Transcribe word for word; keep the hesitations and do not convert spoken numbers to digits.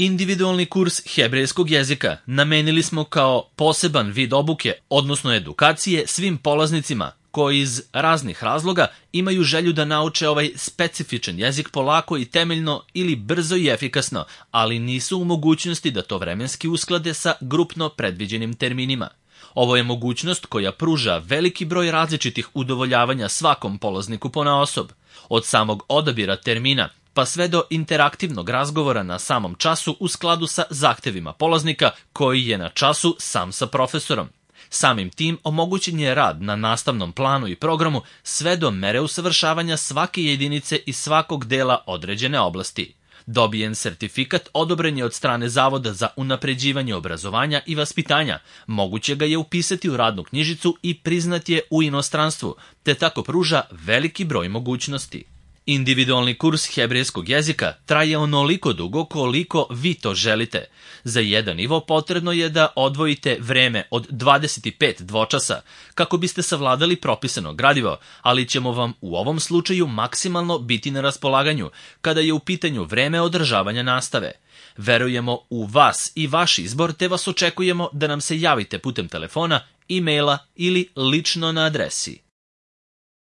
Individualni kurs hebrejskog jezika namenili smo kao poseban vid obuke, odnosno edukacije svim polaznicima koji iz raznih razloga imaju želju da nauče ovaj specifičan jezik polako i temeljno ili brzo i efikasno, ali nisu u mogućnosti da to vremenski usklade sa grupno predviđenim terminima. Ovo je mogućnost koja pruža veliki broj različitih udovoljavanja svakom polazniku ponaosob, od samog odabira termina pa sve do interaktivnog razgovora na samom času u skladu sa zahtevima polaznika koji je na času sam sa profesorom. Samim tim omogućen je rad na nastavnom planu i programu sve do mere usavršavanja svake jedinice i svakog dela određene oblasti. Dobijen sertifikat odobren je od strane Zavoda za unapređivanje obrazovanja i vaspitanja, moguće ga je upisati u radnu knjižicu i priznat je u inostranstvu, te tako pruža veliki broj mogućnosti. Individualni kurs hebrejskog jezika traje onoliko dugo koliko vi to želite. Za jedan nivo potrebno je da odvojite vreme od dvadeset pet dvočasa kako biste savladali propisano gradivo, ali ćemo vam u ovom slučaju maksimalno biti na raspolaganju kada je u pitanju vreme održavanja nastave. Verujemo u vas i vaš izbor, te vas očekujemo da nam se javite putem telefona, e-maila ili lično na adresi